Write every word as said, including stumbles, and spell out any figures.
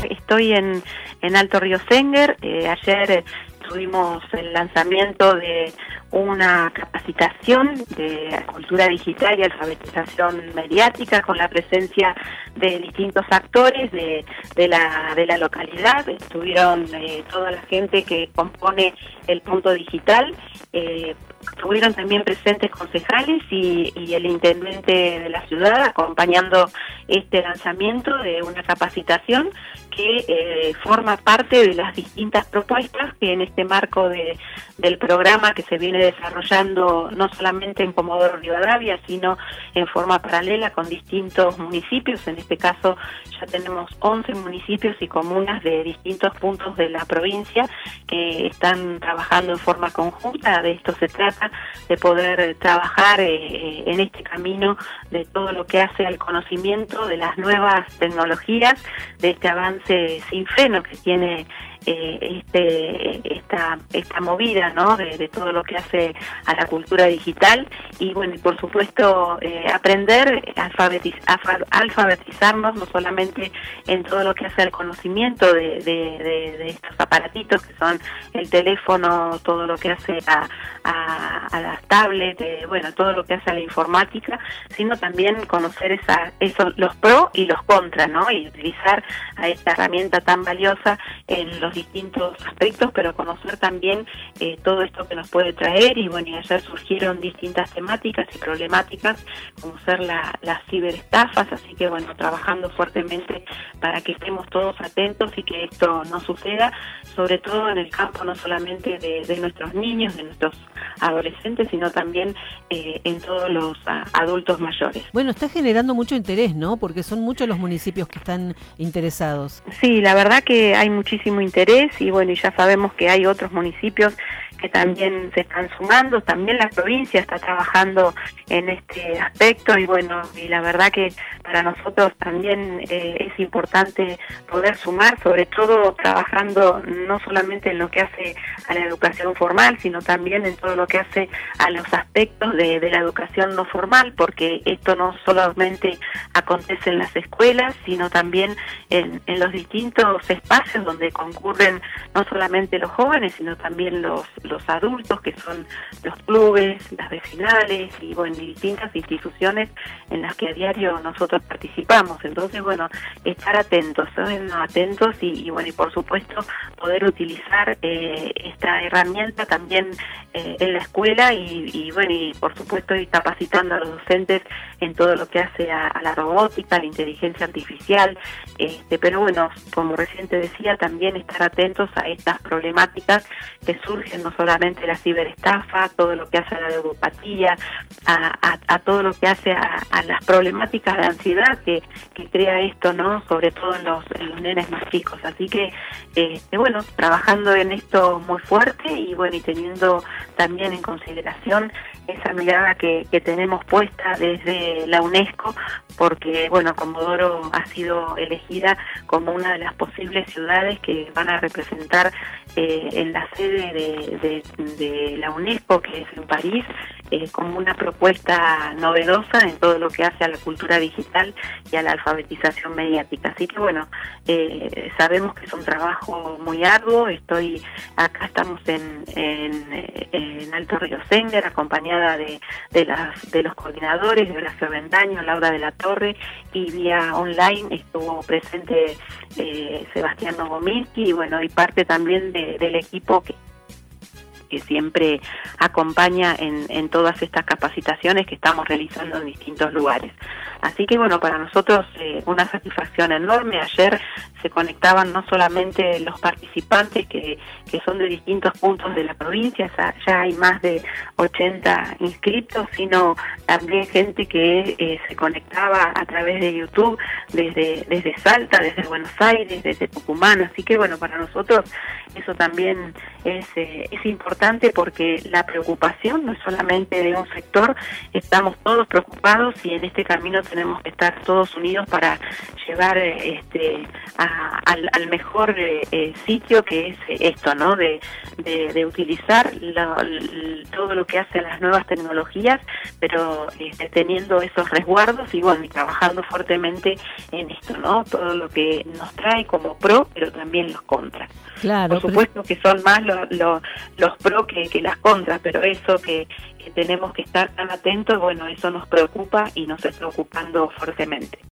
estoy en, en Alto Río Senguer. Eh, ayer tuvimos el lanzamiento de una capacitación de cultura digital y alfabetización mediática con la presencia de distintos actores de, de, la, de la localidad. Estuvieron eh, toda la gente que compone el punto digital. Eh, estuvieron también presentes concejales y, y el intendente de la ciudad acompañando este lanzamiento de una capacitación que eh, forma parte de las distintas propuestas que en este marco de, del programa que se viene desarrollando no solamente en Comodoro Rivadavia, sino en forma paralela con distintos municipios. En este caso ya tenemos once municipios y comunas de distintos puntos de la provincia que están trabajando en forma conjunta. De esto se trata, de poder trabajar eh, en este camino de todo lo que hace al conocimiento de las nuevas tecnologías, de este avance sin freno que tiene eh, este esta esta movida, ¿no? De, de todo lo que hace a la cultura digital y bueno, y por supuesto eh, aprender, alfabetiz, alfabetizarnos no solamente en todo lo que hace al conocimiento de, de, de, de estos aparatitos que son el teléfono, todo lo que hace a, a, a las tablets, eh, bueno, todo lo que hace a la informática, sino también conocer esa, eso, los pros y los contras, ¿no? Y utilizar a esta herramienta tan valiosa en los distintos aspectos, pero conocer también eh, todo esto que nos puede traer. Y bueno, y ayer surgieron distintas temáticas y problemáticas como ser la, las ciberestafas, así que bueno, trabajando fuertemente para que estemos todos atentos y que esto no suceda, sobre todo en el campo no solamente de, de nuestros niños, de nuestros adolescentes, sino también eh, en todos los a, adultos mayores. Bueno, está generando mucho interés, ¿no? Porque son muchos los municipios que están interesados. Sí, la verdad que hay muchísimo interés y bueno, y ya sabemos que hay otros municipios que también se están sumando, también la provincia está trabajando en este aspecto y bueno, y la verdad que para nosotros también eh, es importante poder sumar, sobre todo trabajando no solamente en lo que hace a la educación formal, sino también en todo lo que hace a los aspectos de, de la educación no formal, porque esto no solamente acontece en las escuelas, sino también en, en los distintos espacios donde concurren no solamente los jóvenes, sino también los los adultos, que son los clubes, las vecinales y bueno, y distintas instituciones en las que a diario nosotros participamos. Entonces, bueno, estar atentos, ¿saben? Atentos y, y bueno, y por supuesto poder utilizar eh, esta herramienta también eh, en la escuela y, y bueno, y por supuesto ir capacitando a los docentes en todo lo que hace a, a la robótica, a la inteligencia artificial, este, pero bueno, como recién te decía, también estar atentos a estas problemáticas que surgen, no solamente la ciberestafa, todo lo que hace a la ludopatía, a, a, a todo lo que hace a, a las problemáticas de ansiedad que, que crea esto, ¿no? Sobre todo en los, en los nenes más chicos. Así que, este, bueno, trabajando en esto muy fuerte y bueno, y teniendo también en consideración esa mirada que, que tenemos puesta desde la UNESCO, porque bueno, Comodoro ha sido elegida como una de las posibles ciudades que van a representar eh, en la sede de, de, de la UNESCO, que es en París, eh, como una propuesta novedosa en todo lo que hace a la cultura digital y a la alfabetización mediática. Así que bueno, eh, sabemos que es un trabajo muy arduo. Estoy acá, estamos en, en, en Alto Río Senguer, acompañada de, de, las, de los coordinadores, de Horacio Bendaño, Laura de la Torre, y vía online estuvo presente eh, Sebastián Novomirsky y bueno, y parte también de, del equipo que que siempre acompaña en, en todas estas capacitaciones que estamos realizando en distintos lugares. Así que bueno, para nosotros eh, una satisfacción enorme. Ayer se conectaban no solamente los participantes que, que son de distintos puntos de la provincia, ya, ya hay más de ochenta inscritos, sino también gente que eh, se conectaba a través de YouTube desde, desde Salta, desde Buenos Aires, desde Tucumán. Así que bueno, para nosotros eso también es, eh, es importante porque la preocupación no es solamente de un sector, estamos todos preocupados y en este camino tenemos que estar todos unidos para llevar este, a, al, al mejor eh, eh, sitio, que es esto, ¿no? De, de, de utilizar lo, todo lo que hacen las nuevas tecnologías, pero este, teniendo esos resguardos y bueno, y trabajando fuertemente en esto, ¿no? Todo lo que nos trae como pro, pero también los contras. Claro, por supuesto pero... que son más lo, lo, los pro que, que las contras, pero eso que, que tenemos que estar tan atentos, bueno, eso nos preocupa y nos está ocupando fuertemente.